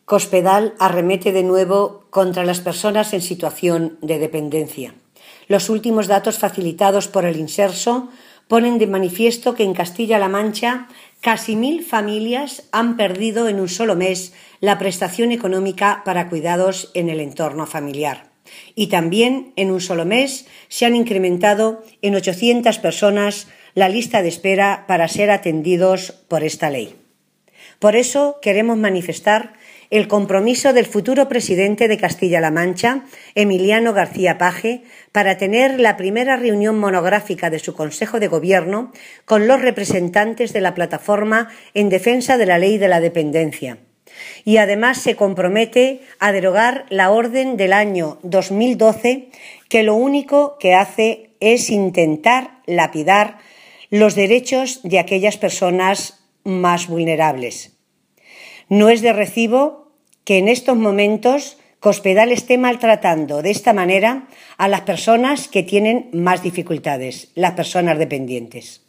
Cospedal arremete de nuevo contra las personas en situación de dependencia. Los últimos datos facilitados por el Inserso ponen de manifiesto que en Castilla-La Mancha casi 1.000 familias han perdido en un solo mes la prestación económica para cuidados en el entorno familiar. Y también en un solo mes se han incrementado en 800 personas la lista de espera para ser atendidos por esta ley. Por eso queremos manifestar el compromiso del futuro presidente de Castilla-La Mancha, Emiliano García Paje, para tener la primera reunión monográfica de su Consejo de Gobierno con los representantes de la plataforma en defensa de la ley de la dependencia. Y además se compromete a derogar la orden del año 2012, que lo único que hace es intentar lapidar los derechos de aquellas personas más vulnerables. No es de recibo que en estos momentos Cospedal esté maltratando de esta manera a las personas que tienen más dificultades, las personas dependientes.